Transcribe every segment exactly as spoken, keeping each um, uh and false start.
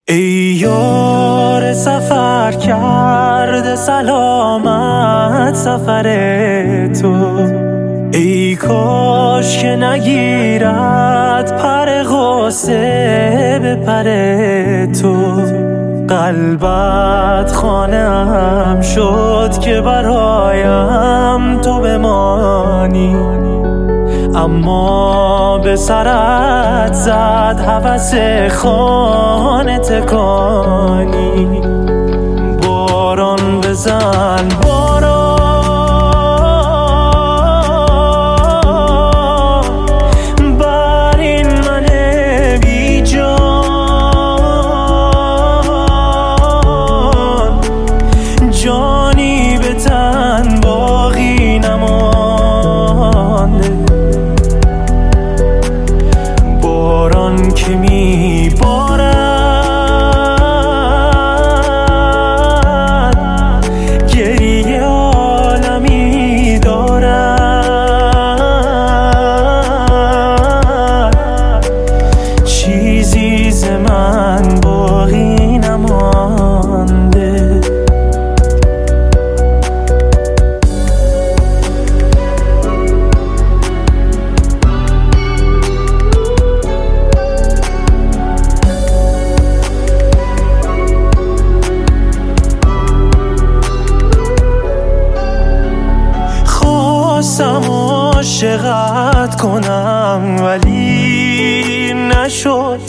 ای یار سفر کرده سلامت سفر تو، ای کاش که نگیرد پر غصه به پر تو. قلبت خانه‌ام شد که برایم تو بمانی، اما به سرت زد هوس خانه تکانی. باران بزن باران، بر این من بی جان، جانی به تن باقی نمانده. باران که می بارد، گریه عالمی دارد، چیزی ز من باقی نمانده. خواستم عاشقت کنم ولی نشد،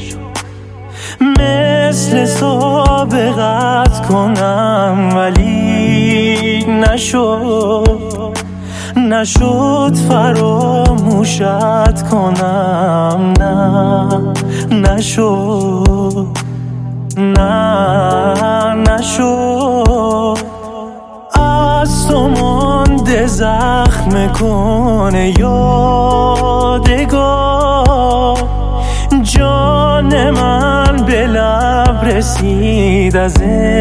مثل سابقت کنم ولی نشد. نشد فراموشت کنم، نه نشد، نه نشد. از تو مانده زخم کنه یادگار، جان من به لب رسید از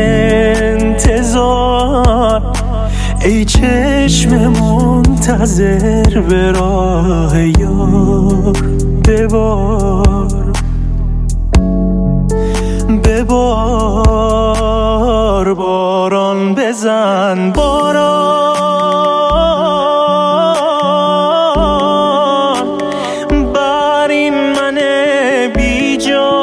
انتظار. ای چشم منتظر به راه یار، ببار ببار. باران بزن باران، بر این من بی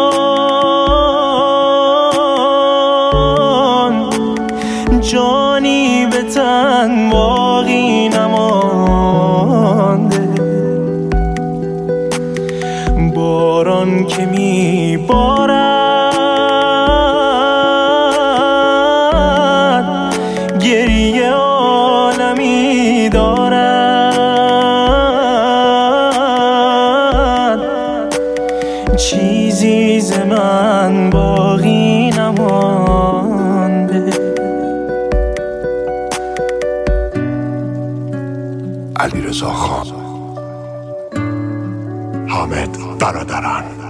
جان، جانی به تن باقی نمانده. باران که می بارد، گریه عالمی دارد، چیزی ز من باقی نمانده. علیرضا خان، حامد برادران.